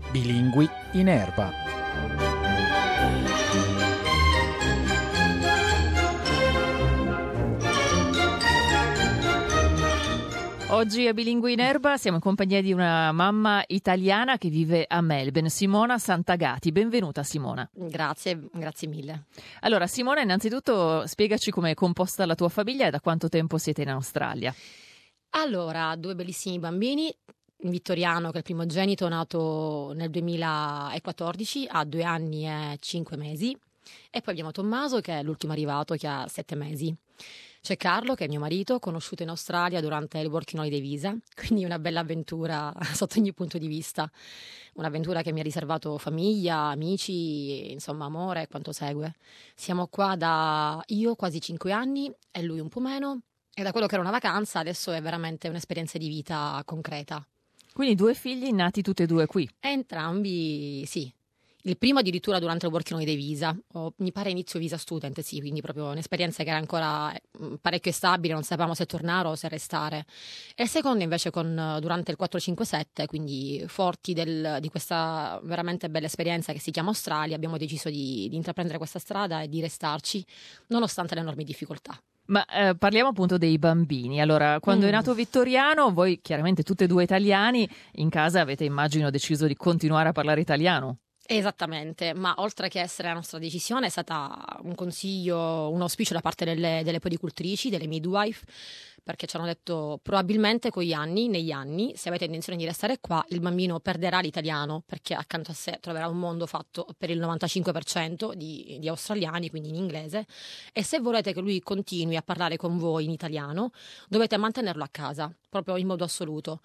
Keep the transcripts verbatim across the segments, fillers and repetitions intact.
Bilingui in erba. Oggi a Bilingui in erba siamo in compagnia di una mamma italiana che vive a Melbourne, Simona Santagati. Benvenuta Simona. Grazie, grazie mille. Allora Simona, innanzitutto spiegaci come è composta la tua famiglia e da quanto tempo siete in Australia. Allora, due bellissimi bambini. Vittoriano, che è il primogenito, nato nel duemilaquattordici, ha due anni e cinque mesi. E poi abbiamo Tommaso, che è l'ultimo arrivato, che ha sette mesi. C'è Carlo, che è mio marito, conosciuto in Australia durante il Working Holiday Visa, quindi una bella avventura sotto ogni punto di vista. Un'avventura che mi ha riservato famiglia, amici, insomma amore e quanto segue. Siamo qua da io quasi cinque anni e lui un po' meno. E da quello che era una vacanza adesso è veramente un'esperienza di vita concreta. Quindi due figli nati tutti e due qui? Entrambi sì. Il primo addirittura durante il Working Holiday Visa, o mi pare inizio visa student, sì, quindi proprio un'esperienza che era ancora parecchio stabile, non sapevamo se tornare o se restare. E il secondo invece con, durante il quattro cinque sette, quindi forti del, di questa veramente bella esperienza che si chiama Australia, abbiamo deciso di, di intraprendere questa strada e di restarci, nonostante le enormi difficoltà. Ma eh, parliamo appunto dei bambini. Allora, quando mm. è nato Vittoriano, voi chiaramente tutte e due italiani, in casa avete immagino deciso di continuare a parlare italiano. Esattamente, ma oltre che essere la nostra decisione è stata un consiglio, un auspicio da parte delle, delle podicultrici, delle midwife, perché ci hanno detto probabilmente con gli anni, negli anni, se avete intenzione di restare qua, il bambino perderà l'italiano, perché accanto a sé troverà un mondo fatto per il novantacinque per cento di, di australiani, quindi in inglese, e se volete che lui continui a parlare con voi in italiano, dovete mantenerlo a casa, proprio in modo assoluto.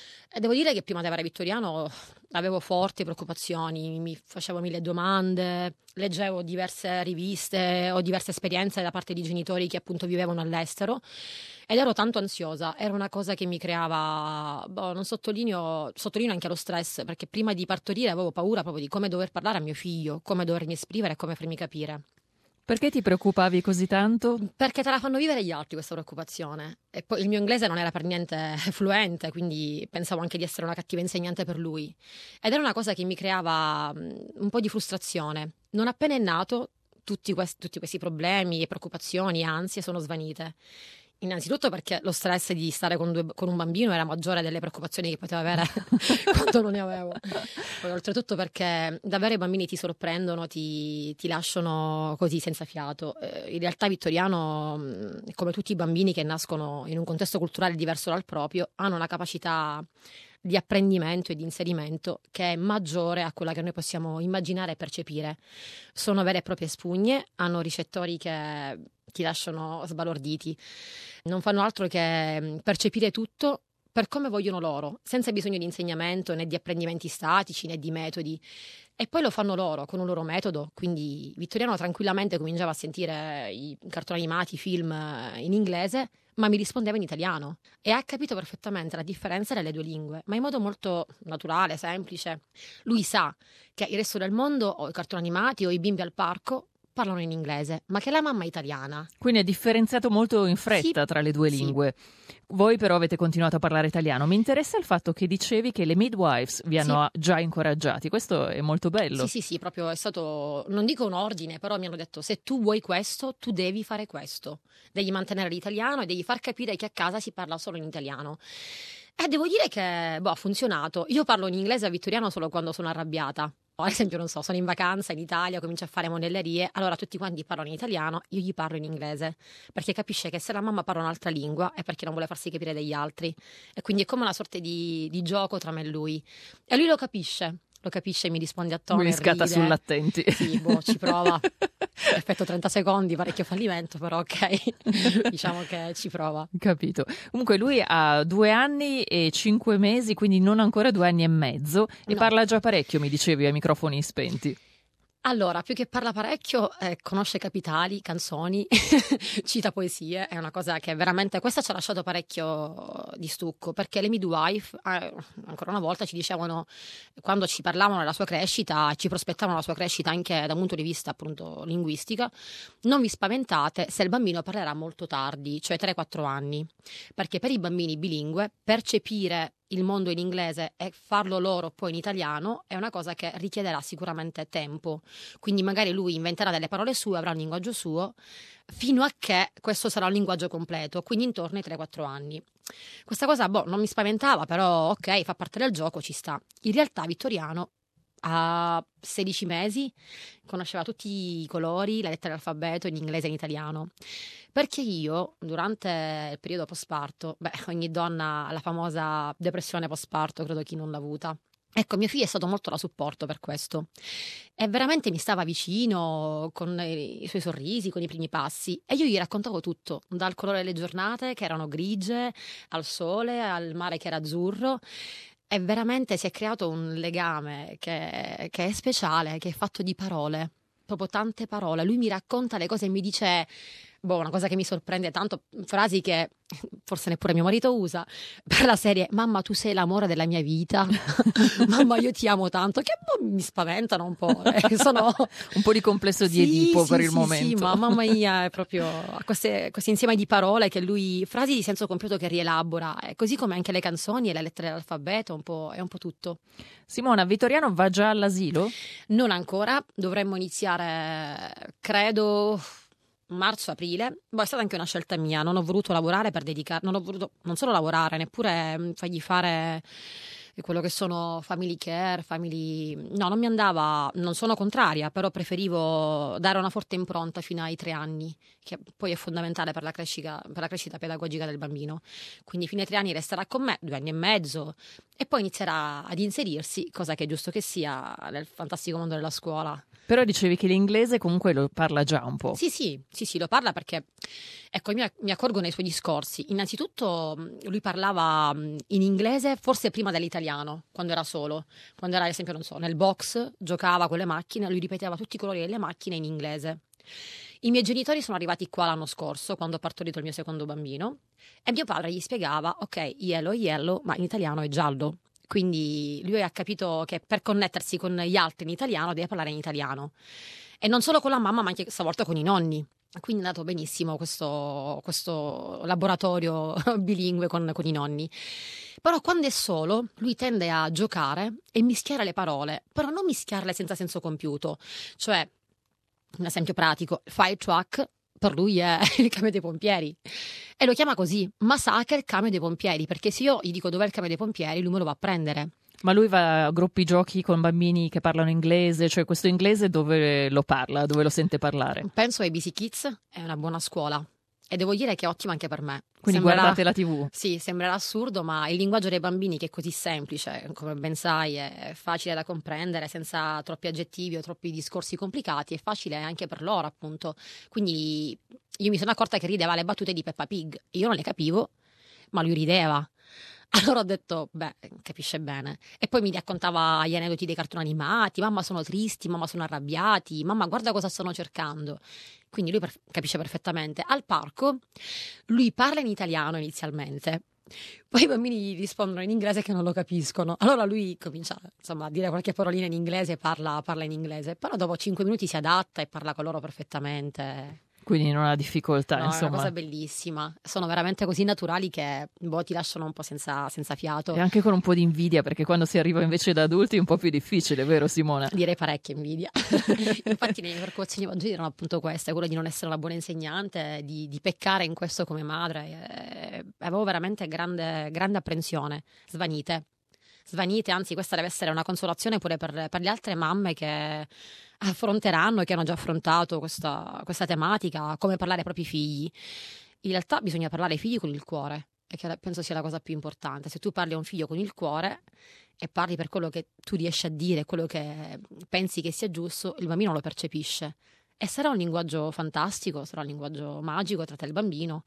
E devo dire che prima di avere Vittoriano avevo forti preoccupazioni, mi facevo mille domande, leggevo diverse riviste o diverse esperienze da parte di genitori che appunto vivevano all'estero ed ero tanto ansiosa, era una cosa che mi creava, boh, non sottolineo, sottolineo anche lo stress, perché prima di partorire avevo paura proprio di come dover parlare a mio figlio, come dovermi esprimere e come farmi capire. Perché ti preoccupavi così tanto? Perché te la fanno vivere gli altri questa preoccupazione. E poi il mio inglese non era per niente fluente, quindi pensavo anche di essere una cattiva insegnante per lui. Ed era una cosa che mi creava un po' di frustrazione. Non appena è nato, tutti questi, tutti questi problemi, preoccupazioni, ansie sono svanite. Innanzitutto perché lo stress di stare con, due, con un bambino era maggiore delle preoccupazioni che potevo avere quando non ne avevo. Poi oltretutto perché davvero i bambini ti sorprendono, ti, ti lasciano così senza fiato. Eh, in realtà Vittoriano, come tutti i bambini che nascono in un contesto culturale diverso dal proprio, hanno una capacità di apprendimento e di inserimento che è maggiore a quella che noi possiamo immaginare e percepire. Sono vere e proprie spugne, hanno ricettori che ti lasciano sbalorditi, non fanno altro che percepire tutto per come vogliono loro, senza bisogno di insegnamento né di apprendimenti statici né di metodi. E poi lo fanno loro, con un loro metodo, quindi Vittoriano tranquillamente cominciava a sentire i cartoni animati, i film in inglese, ma mi rispondeva in italiano e ha capito perfettamente la differenza delle due lingue, ma in modo molto naturale, semplice. Lui sa che il resto del mondo, o i cartoni animati o i bimbi al parco, parlano in inglese, ma che la mamma è italiana. Quindi è differenziato molto in fretta sì, tra le due lingue. Sì. Voi però avete continuato a parlare italiano. Mi interessa il fatto che dicevi che le midwives vi hanno sì. già incoraggiati. Questo è molto bello. Sì, sì, sì, proprio è stato, non dico un ordine, però mi hanno detto se tu vuoi questo, tu devi fare questo. Devi mantenere l'italiano e devi far capire che a casa si parla solo in italiano. E devo dire che boh, ha funzionato. Io parlo in inglese a Vittoriano solo quando sono arrabbiata. Ad esempio, non so, sono in vacanza in Italia, comincio a fare monellerie, allora tutti quanti parlano in italiano, io gli parlo in inglese, perché capisce che se la mamma parla un'altra lingua è perché non vuole farsi capire dagli altri. E quindi è come una sorta di, di gioco tra me e lui. E lui lo capisce, lo capisce e mi risponde a tono. Mi scatta ride. sull'attenti. Sì, boh, ci prova. Effetto trenta secondi, parecchio fallimento, però ok, diciamo che ci prova. Capito. Comunque lui ha due anni e cinque mesi, quindi non ancora due anni e mezzo, e No. parla già parecchio, mi dicevi, a microfoni spenti. Allora, più che parla parecchio, eh, conosce capitali, canzoni, cita poesie, è una cosa che veramente, questa ci ha lasciato parecchio di stucco, perché le midwife, eh, ancora una volta, ci dicevano, quando ci parlavano della sua crescita, ci prospettavano la sua crescita anche da un punto di vista appunto linguistica, non vi spaventate se il bambino parlerà molto tardi, cioè tre quattro anni, perché per i bambini bilingue percepire il mondo in inglese e farlo loro poi in italiano è una cosa che richiederà sicuramente tempo, quindi magari lui inventerà delle parole sue, avrà un linguaggio suo, fino a che questo sarà un linguaggio completo, quindi intorno ai tre quattro anni. Questa cosa boh, non mi spaventava, però ok, fa parte del gioco, ci sta. In realtà Vittoriano a sedici mesi conosceva tutti i colori, la lettera dell'alfabeto in inglese e in italiano, perché io durante il periodo postparto, beh, ogni donna ha la famosa depressione postparto, credo chi non l'ha avuta. Ecco, mio figlio è stato molto da supporto per questo e veramente mi stava vicino con i suoi sorrisi, con i primi passi, e io gli raccontavo tutto, dal colore delle giornate che erano grigie, al sole, al mare che era azzurro. E veramente si è creato un legame che, che è speciale, che è fatto di parole, proprio tante parole. Lui mi racconta le cose e mi dice, boh, una cosa che mi sorprende tanto, frasi che forse neppure mio marito usa, per la serie: mamma, tu sei l'amore della mia vita, mamma, io ti amo tanto, che boh, mi spaventano un po', eh. Sono un po' di complesso di sì, Edipo sì, per il sì, momento. Sì, ma mamma mia, è proprio queste, questo insieme di parole che lui, frasi di senso compiuto che rielabora, eh, così come anche le canzoni e le lettere dell'alfabeto, un po', è un po' tutto. Simona, Vittoriano va già all'asilo? Non ancora, dovremmo iniziare, credo, marzo-aprile. Boh, è stata anche una scelta mia, non ho voluto lavorare per dedicare, non ho voluto non solo lavorare, neppure mh, fargli fare quello che sono family care, family... No, non mi andava, non sono contraria, però preferivo dare una forte impronta fino ai tre anni, che poi è fondamentale per la crescita, per la crescita pedagogica del bambino. Quindi fino ai tre anni resterà con me, due anni e mezzo, e poi inizierà ad inserirsi, cosa che è giusto che sia, nel fantastico mondo della scuola. Però dicevi che l'inglese comunque lo parla già un po'. Sì, sì, sì, sì, lo parla perché, ecco, mi, mi accorgo nei suoi discorsi. Innanzitutto lui parlava in inglese forse prima dell'italiano, quando era solo. Quando era, ad esempio, non so, nel box, giocava con le macchine, lui ripeteva tutti i colori delle macchine in inglese. I miei genitori sono arrivati qua l'anno scorso, quando ho partorito il mio secondo bambino, e mio padre gli spiegava, ok, yellow, yellow, ma in italiano è giallo. Quindi lui ha capito che per connettersi con gli altri in italiano deve parlare in italiano. E non solo con la mamma, ma anche stavolta con i nonni. Quindi è andato benissimo questo, questo laboratorio bilingue con, con i nonni. Però quando è solo, lui tende a giocare e mischiare le parole, però non mischiarle senza senso compiuto. Cioè, un esempio pratico, fire truck per lui è il camion dei pompieri e lo chiama così, ma sa che è il camion dei pompieri, perché se io gli dico dov'è il camion dei pompieri, lui me lo va a prendere. Ma lui va a gruppi giochi con bambini che parlano inglese, cioè questo inglese dove lo parla, dove lo sente parlare? Penso ai A B C Kids, è una buona scuola e devo dire che è ottima anche per me. Quindi Sembrerà, guardate la tivù. Sì, sembrerà assurdo, ma il linguaggio dei bambini, che è così semplice, come ben sai, è facile da comprendere, senza troppi aggettivi o troppi discorsi complicati, è facile anche per loro, appunto. Quindi io mi sono accorta che rideva le battute di Peppa Pig. Io non le capivo, ma lui rideva. Allora ho detto, beh, capisce bene. E poi mi raccontava gli aneddoti dei cartoni animati, mamma sono tristi, mamma sono arrabbiati, mamma guarda cosa stanno cercando. Quindi lui per- capisce perfettamente. Al parco lui parla in italiano inizialmente, poi i bambini gli rispondono in inglese che non lo capiscono. Allora lui comincia, insomma, a dire qualche parolina in inglese e parla, parla in inglese. Però dopo cinque minuti si adatta e parla con loro perfettamente. Quindi non ha difficoltà, No, insomma. è una cosa bellissima. Sono veramente così naturali che boh, ti lasciano un po' senza, senza fiato. E anche con un po' di invidia, perché quando si arriva invece da adulti è un po' più difficile, vero Simona? Direi parecchia invidia. Infatti le mie preoccupazioni evangeli erano appunto queste, quella di non essere una buona insegnante, di, di peccare in questo come madre. E avevo veramente grande, grande apprensione, svanite. Svanite, anzi questa deve essere una consolazione pure per, per le altre mamme che affronteranno e che hanno già affrontato questa, questa tematica, come parlare ai propri figli. In realtà bisogna parlare ai figli con il cuore, e che penso sia la cosa più importante. Se tu parli a un figlio con il cuore e parli per quello che tu riesci a dire, quello che pensi che sia giusto, il bambino lo percepisce. E sarà un linguaggio fantastico, sarà un linguaggio magico tra te e il bambino,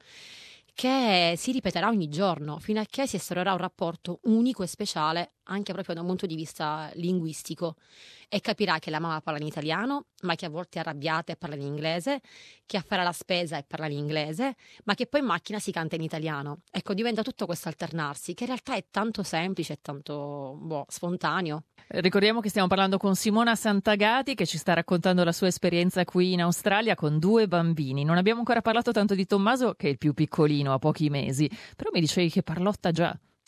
che si ripeterà ogni giorno fino a che si instaurerà un rapporto unico e speciale anche proprio da un punto di vista linguistico, e capirà che la mamma parla in italiano, ma che a volte è arrabbiata e parla in inglese, che a fare la spesa e parla in inglese, ma che poi in macchina si canta in italiano. Ecco, diventa tutto questo alternarsi, che in realtà è tanto semplice e tanto boh, spontaneo. Ricordiamo che stiamo parlando con Simona Santagati, che ci sta raccontando la sua esperienza qui in Australia con due bambini. Non abbiamo ancora parlato tanto di Tommaso, che è il più piccolino, ha pochi mesi, però mi dicevi che parlotta già.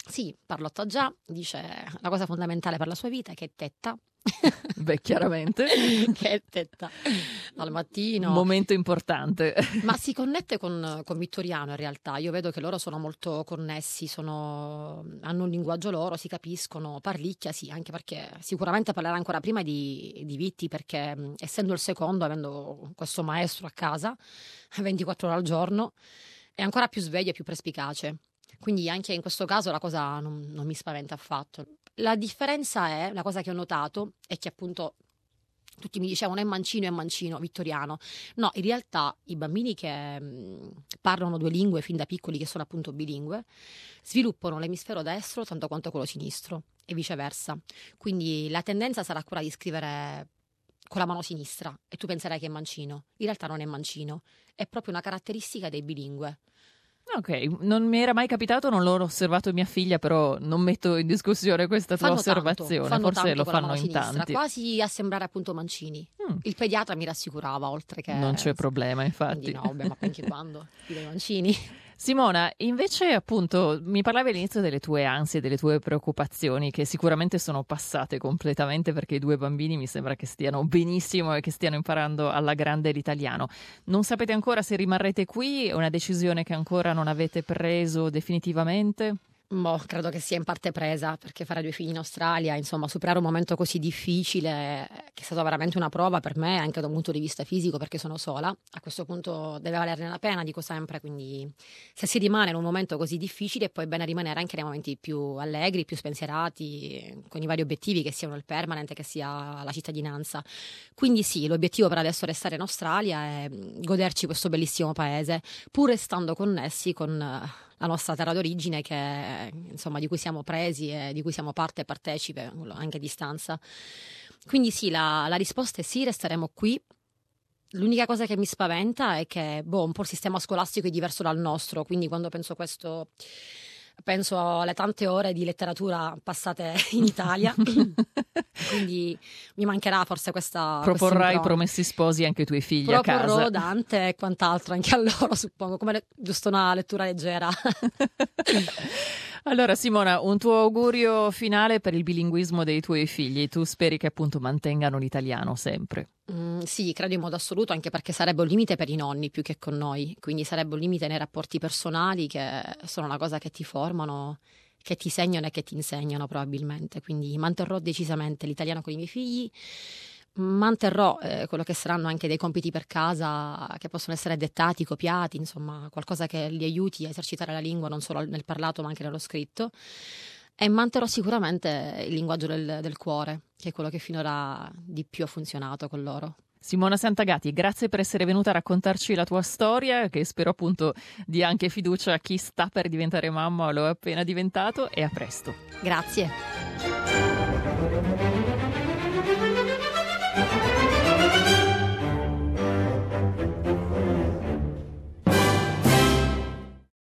Sì, parlotta già, dice la cosa fondamentale per la sua vita è che è tetta. Beh, chiaramente. Che è tetta al mattino. Momento importante. Ma si connette con, con Vittoriano in realtà. Io vedo che loro sono molto connessi, sono, hanno un linguaggio loro, si capiscono, parlicchia sì, anche perché sicuramente parlerà ancora prima di, di Vitti, perché mh, essendo il secondo, avendo questo maestro a casa ventiquattro ore al giorno, è ancora più sveglio e più perspicace. Quindi anche in questo caso la cosa non, non mi spaventa affatto. La differenza è, la cosa che ho notato, è che appunto tutti mi dicevano è mancino, è mancino, Vittoriano. No, in realtà i bambini che mh, parlano due lingue fin da piccoli, che sono appunto bilingue, sviluppano l'emisfero destro tanto quanto quello sinistro e viceversa. Quindi la tendenza sarà quella di scrivere con la mano sinistra e tu penserai che è mancino. In realtà non è mancino, è proprio una caratteristica dei bilingue. Ok, non mi era mai capitato, non l'ho osservato mia figlia, però non metto in discussione questa tua Fanno osservazione, tanto, fanno forse tanto lo con la fanno mano in sinistra, tanti. quasi a sembrare appunto mancini. Mm. Il pediatra mi rassicurava, oltre che... Non c'è problema, infatti. Quindi no, beh, ma anche quando? I dei mancini. Simona, invece appunto mi parlavi all'inizio delle tue ansie, delle tue preoccupazioni che sicuramente sono passate completamente, perché i due bambini mi sembra che stiano benissimo e che stiano imparando alla grande l'italiano. Non sapete ancora se rimarrete qui? È una decisione che ancora non avete preso definitivamente? Boh, credo che sia in parte presa, perché fare due figli in Australia, insomma, superare un momento così difficile, che è stata veramente una prova per me, anche da un punto di vista fisico, perché sono sola, a questo punto deve valerne la pena, dico sempre, quindi se si rimane in un momento così difficile, è poi bene rimanere anche nei momenti più allegri, più spensierati, con i vari obiettivi, che siano il permanent, che sia la cittadinanza. Quindi sì, l'obiettivo per adesso è restare in Australia e goderci questo bellissimo paese, pur restando connessi con la nostra terra d'origine, che insomma di cui siamo presi e di cui siamo parte e partecipe anche a distanza. Quindi sì, la, la risposta è sì, resteremo qui. L'unica cosa che mi spaventa è che boh, un po' il sistema scolastico è diverso dal nostro, quindi quando penso questo penso alle tante ore di letteratura passate in Italia, quindi mi mancherà forse questa... Proporrai Promessi Sposi anche ai tuoi figli a casa? Proporrò Dante e quant'altro anche a loro, suppongo, come le, giusto una lettura leggera. Allora Simona, un tuo augurio finale per il bilinguismo dei tuoi figli. Tu speri che appunto mantengano l'italiano sempre? Mm, sì, credo in modo assoluto, anche perché sarebbe un limite per i nonni più che con noi, quindi sarebbe un limite nei rapporti personali, che sono una cosa che ti formano, che ti segnano e che ti insegnano probabilmente. Quindi manterrò decisamente l'italiano con i miei figli, manterrò eh, quello che saranno anche dei compiti per casa, che possono essere dettati, copiati, insomma qualcosa che li aiuti a esercitare la lingua non solo nel parlato ma anche nello scritto, e manterrò sicuramente il linguaggio del, del cuore, che è quello che finora di più ha funzionato con loro. Simona Santagati, grazie per essere venuta a raccontarci la tua storia, che spero appunto dia anche fiducia a chi sta per diventare mamma o lo è appena diventato, e a presto. Grazie.